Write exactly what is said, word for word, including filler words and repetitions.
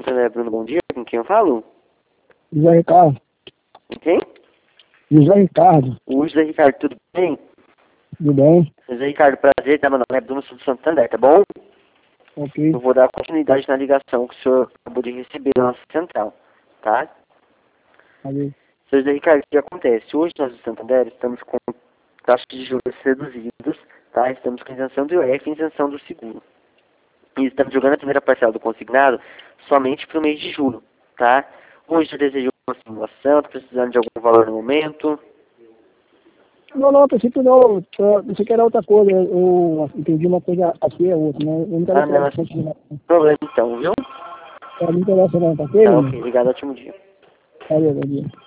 Santander, Bruno, bom dia. Com quem eu falo? José Ricardo. Com quem? José Ricardo. O José Ricardo, tudo bem? Tudo bem? José Ricardo, prazer, tá? Meu nome é Bruno do Santander, tá bom? Ok. Eu vou dar continuidade na ligação que o senhor acabou de receber da nossa central, tá? Valeu. Seu José Ricardo, o que acontece? Hoje nós do Santander estamos com taxas de juros reduzidas, tá? Estamos com isenção do I O F e isenção do seguro. E estamos jogando a primeira parcela do consignado somente para o mês de julho, tá? Hoje eu desejo uma simulação, tô precisando de algum valor no momento. Não, não, princípio não. Eu pensei que era outra coisa. Eu entendi uma coisa aqui é outra, né? Eu não quero Ah, não, fazer sem problema então, viu? Não me interessa não, tá ok, Tá, meu ok. irmão? Obrigado, ótimo dia. Valeu, bom dia.